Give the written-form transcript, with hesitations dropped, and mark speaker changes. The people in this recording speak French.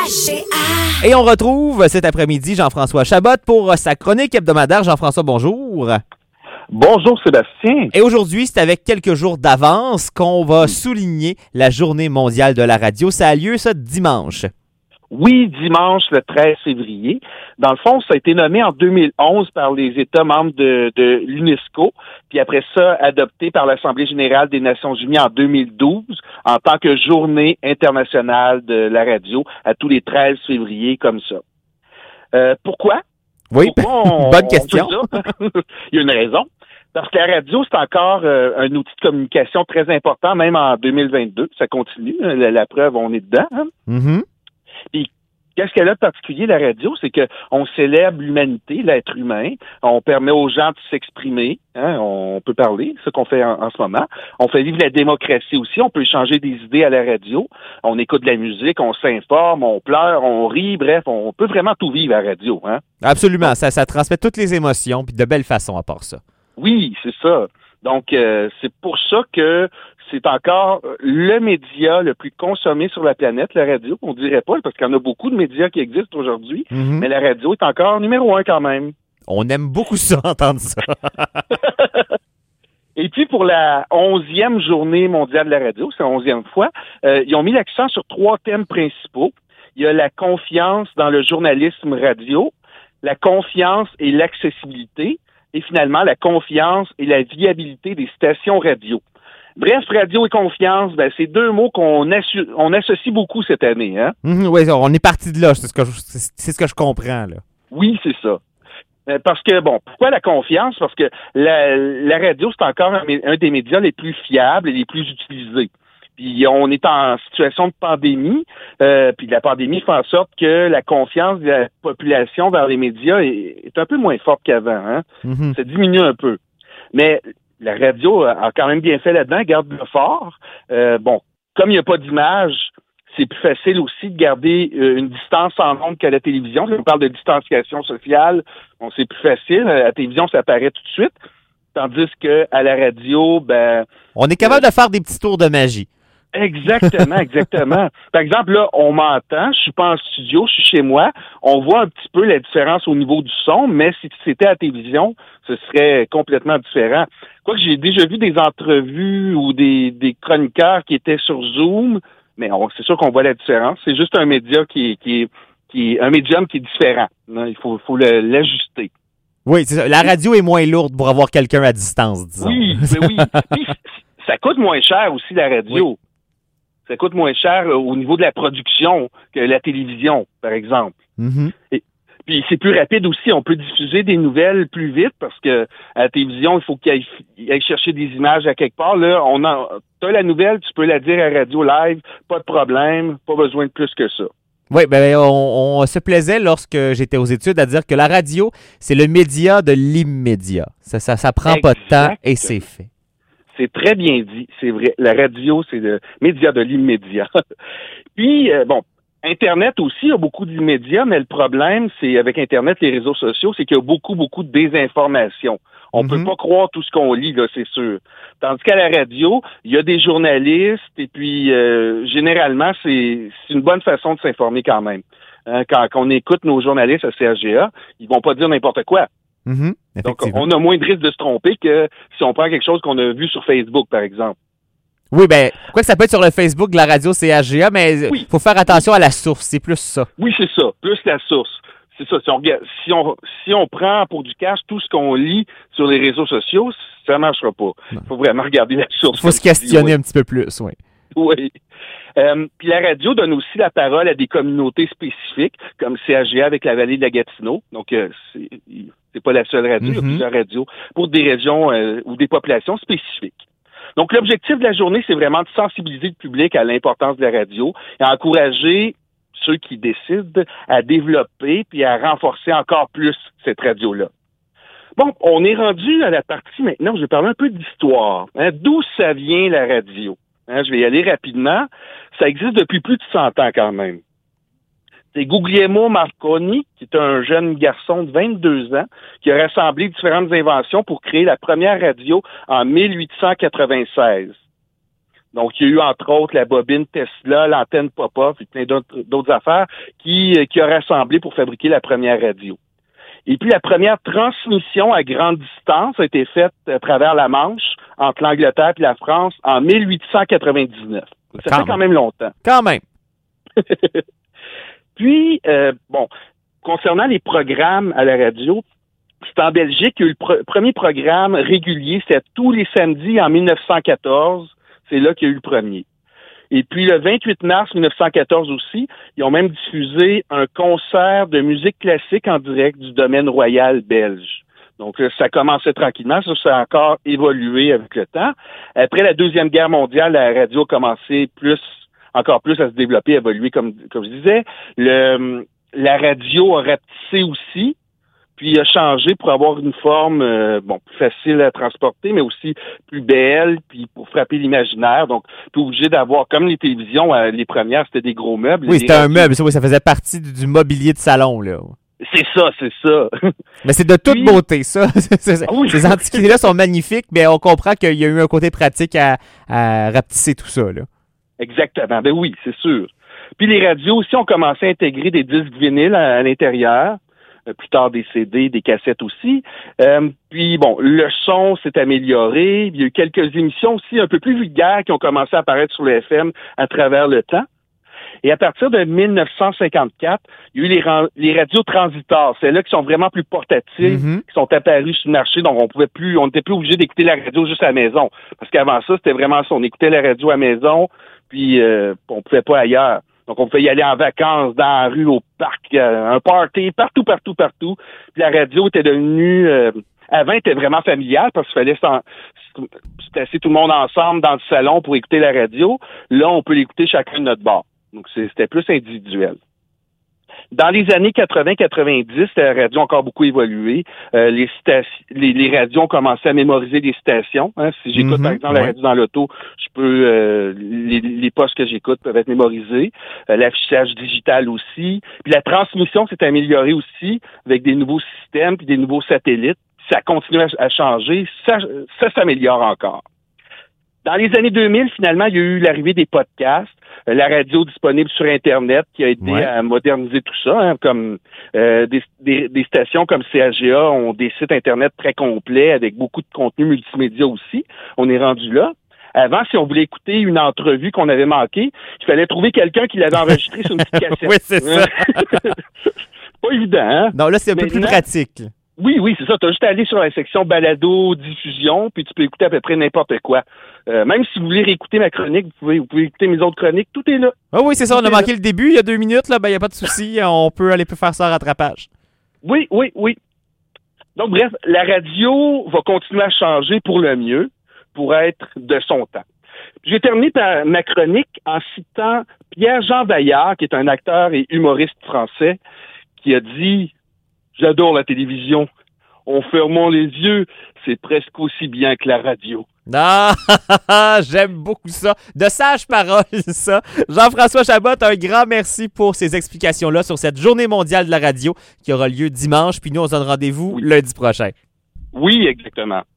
Speaker 1: Et on retrouve cet après-midi Jean-François Chabot pour sa chronique hebdomadaire. Jean-François, bonjour.
Speaker 2: Bonjour Sébastien.
Speaker 1: Et aujourd'hui, c'est avec quelques jours d'avance qu'on va souligner la Journée mondiale de la radio. Ça a lieu ça dimanche.
Speaker 2: Oui, dimanche le 13 février. Dans le fond, ça a été nommé en 2011 par les États membres de l'UNESCO, puis après ça, adopté par l'Assemblée générale des Nations unies en 2012 en tant que Journée internationale de la radio à tous les 13 février comme ça. Pourquoi?
Speaker 1: Oui, bonne question.
Speaker 2: Il y a une raison. Parce que la radio, c'est encore un outil de communication très important, même en 2022. Ça continue. La preuve, on est dedans. Hein?
Speaker 1: Mm-hmm.
Speaker 2: Puis, qu'est-ce qu'elle a de particulier, la radio? C'est qu'on célèbre l'humanité, l'être humain. On permet aux gens de s'exprimer. Hein? On peut parler, c'est ce qu'on fait en ce moment. On fait vivre la démocratie aussi. On peut échanger des idées à la radio. On écoute de la musique, on s'informe, on pleure, on rit. Bref, on peut vraiment tout vivre à la radio. Hein?
Speaker 1: Absolument. Ça transmet toutes les émotions, puis de belles façons à part ça.
Speaker 2: Oui, c'est ça. Donc, c'est pour ça que c'est encore le média le plus consommé sur la planète, la radio. On dirait pas, parce qu'il y en a beaucoup de médias qui existent aujourd'hui, mais la radio est encore numéro 1 quand même.
Speaker 1: On aime beaucoup ça, entendre ça.
Speaker 2: Et puis, pour la 11e journée mondiale de la radio, c'est la 11e fois, ils ont mis l'accent sur 3 thèmes principaux. Il y a la confiance dans le journalisme radio, la confiance et l'accessibilité, et finalement, la confiance et la viabilité des stations radio. Bref, radio et confiance, c'est 2 mots qu'on associe beaucoup cette année. Hein?
Speaker 1: Oui, on est parti de là, c'est ce que je comprends. Là.
Speaker 2: Oui, c'est ça. Parce que, pourquoi la confiance? Parce que la radio, c'est encore un des médias les plus fiables et les plus utilisés. Puis on est en situation de pandémie, puis la pandémie fait en sorte que la confiance de la population vers les médias est un peu moins forte qu'avant. Hein? Ça diminue un peu. Mais la radio a quand même bien fait là-dedans, garde le fort. Comme il n'y a pas d'image, c'est plus facile aussi de garder une distance en ondes qu'à la télévision. On parle de distanciation sociale, c'est plus facile. À la télévision, ça apparaît tout de suite. Tandis que à la radio,
Speaker 1: on est capable de faire des petits tours de magie.
Speaker 2: Exactement. Par exemple, là, on m'entend, je suis pas en studio, je suis chez moi, on voit un petit peu la différence au niveau du son, mais si c'était à la télévision, ce serait complètement différent. Quoique j'ai déjà vu des entrevues ou des chroniqueurs qui étaient sur Zoom, mais c'est sûr qu'on voit la différence. C'est juste un média qui est un médium qui est différent. Il faut l'ajuster.
Speaker 1: Oui, c'est ça. La radio est moins lourde pour avoir quelqu'un à distance, disons.
Speaker 2: Oui. Puis, ça coûte moins cher aussi, la radio. Oui. Ça coûte moins cher au niveau de la production que la télévision, par exemple. Et puis c'est plus rapide aussi. On peut diffuser des nouvelles plus vite parce que à la télévision, il faut qu'il aille chercher des images à quelque part. Là, t'as la nouvelle, tu peux la dire à radio live, pas de problème, pas besoin de plus que ça.
Speaker 1: Oui, on se plaisait lorsque j'étais aux études à dire que la radio, c'est le média de l'immédiat. Ça prend pas de temps et c'est fait.
Speaker 2: C'est très bien dit, c'est vrai. La radio, c'est le média de l'immédiat. Puis, Internet aussi, il y a beaucoup d'immédiat, mais le problème, c'est avec Internet, les réseaux sociaux, c'est qu'il y a beaucoup de désinformation. On peut pas croire tout ce qu'on lit, là, c'est sûr. Tandis qu'à la radio, il y a des journalistes et puis, généralement, c'est une bonne façon de s'informer quand même. Quand on écoute nos journalistes à CHGA, ils vont pas dire n'importe quoi. Donc, on a moins de risque de se tromper que si on prend quelque chose qu'on a vu sur Facebook, par exemple.
Speaker 1: Oui, quoi que ça peut être sur le Facebook de la radio CHGA, mais il faut faire attention à la source, c'est plus ça.
Speaker 2: Oui, c'est ça, plus la source. C'est ça, si on prend pour du cash tout ce qu'on lit sur les réseaux sociaux, ça ne marchera pas. Il faut vraiment regarder la source.
Speaker 1: Il faut se questionner un petit peu plus, oui.
Speaker 2: Oui. Puis la radio donne aussi la parole à des communautés spécifiques, comme CHGA avec la vallée de la Gatineau. Donc, c'est pas la seule radio, il y a plusieurs radios pour des régions ou des populations spécifiques. Donc, l'objectif de la journée, c'est vraiment de sensibiliser le public à l'importance de la radio et à encourager ceux qui décident à développer puis à renforcer encore plus cette radio-là. Bon, on est rendu à la partie maintenant où je vais parler un peu d'histoire. D'où ça vient la radio? Je vais y aller rapidement. Ça existe depuis plus de 100 ans quand même. C'est Guglielmo Marconi, qui est un jeune garçon de 22 ans, qui a rassemblé différentes inventions pour créer la première radio en 1896. Donc, il y a eu, entre autres, la bobine Tesla, l'antenne pop-off et plein d'autres affaires qui a rassemblé pour fabriquer la première radio. Et puis, la première transmission à grande distance a été faite à travers la Manche, entre l'Angleterre et la France, en 1899. Ça fait quand même longtemps.
Speaker 1: Quand même.
Speaker 2: Puis, concernant les programmes à la radio, c'est en Belgique qu'il y a eu le premier programme régulier, c'était tous les samedis en 1914. C'est là qu'il y a eu le premier. Et puis, le 28 mars 1914 aussi, ils ont même diffusé un concert de musique classique en direct du domaine royal belge. Donc, là, ça commençait tranquillement. Ça a encore évolué avec le temps. Après la Deuxième Guerre mondiale, la radio a commencé encore plus à se développer, à évoluer, comme je disais. La radio a rapetissé aussi, puis a changé pour avoir une forme plus facile à transporter, mais aussi plus belle, puis pour frapper l'imaginaire. Donc, tu es obligé d'avoir, comme les télévisions, les premières, c'était des gros meubles.
Speaker 1: Oui, c'était un meuble, ça faisait partie du mobilier de salon, là.
Speaker 2: C'est ça.
Speaker 1: Mais c'est de toute beauté, ça.
Speaker 2: Oui.
Speaker 1: Ces antiquités-là sont magnifiques, mais on comprend qu'il y a eu un côté pratique à rapetisser tout ça, là.
Speaker 2: Exactement. Ben oui, c'est sûr. Puis les radios aussi ont commencé à intégrer des disques vinyles à l'intérieur. Plus tard des CD, des cassettes aussi. Puis le son s'est amélioré. Il y a eu quelques émissions aussi un peu plus vulgaires qui ont commencé à apparaître sur le FM à travers le temps. Et à partir de 1954, il y a eu les radios transitors. C'est là qui sont vraiment plus portatives, qui sont apparus sur le marché. Donc, on n'était plus obligé d'écouter la radio juste à la maison. Parce qu'avant ça, c'était vraiment ça. On écoutait la radio à la maison, puis on pouvait pas ailleurs. Donc, on pouvait y aller en vacances, dans la rue, au parc, un party, partout. Puis la radio était devenue... avant, elle était vraiment familiale parce qu'il fallait se placer tout le monde ensemble dans le salon pour écouter la radio. Là, on peut l'écouter chacun de notre bord. Donc, c'était plus individuel. Dans les années 80-90, la radio a encore beaucoup évolué. Les radios ont commencé à mémoriser les stations. Hein. Si j'écoute, par exemple, la radio dans l'auto, je peux les postes que j'écoute peuvent être mémorisés. L'affichage digital aussi. Puis la transmission s'est améliorée aussi avec des nouveaux systèmes puis des nouveaux satellites. Ça continue à changer. Ça s'améliore encore. Dans les années 2000, finalement, il y a eu l'arrivée des podcasts, la radio disponible sur Internet qui a aidé à moderniser tout ça, hein, comme des stations comme CHGA ont des sites Internet très complets avec beaucoup de contenu multimédia aussi. On est rendu là. Avant, si on voulait écouter une entrevue qu'on avait manquée, il fallait trouver quelqu'un qui l'avait enregistrée sur une petite cassette.
Speaker 1: Oui, c'est ça.
Speaker 2: Pas évident, hein?
Speaker 1: Non, là, c'est un peu plus pratique.
Speaker 2: Oui, c'est ça. Tu as juste à aller sur la section balado, diffusion, puis tu peux écouter à peu près n'importe quoi. Même si vous voulez réécouter ma chronique, vous pouvez écouter mes autres chroniques, tout est là.
Speaker 1: Ah oui, c'est ça. On a manqué le début il y a 2 minutes. Il n'y a pas de souci. On peut aller faire ça en rattrapage.
Speaker 2: Oui. Donc, bref, la radio va continuer à changer pour le mieux, pour être de son temps. J'ai terminé ma chronique en citant Pierre-Jean Bayard, qui est un acteur et humoriste français, qui a dit... J'adore la télévision. En fermant les yeux, c'est presque aussi bien que la radio.
Speaker 1: Ah, j'aime beaucoup ça. De sages paroles, ça. Jean-François Chabot, un grand merci pour ces explications-là sur cette journée mondiale de la radio qui aura lieu dimanche. Puis nous, on se donne rendez-vous lundi prochain.
Speaker 2: Oui, exactement.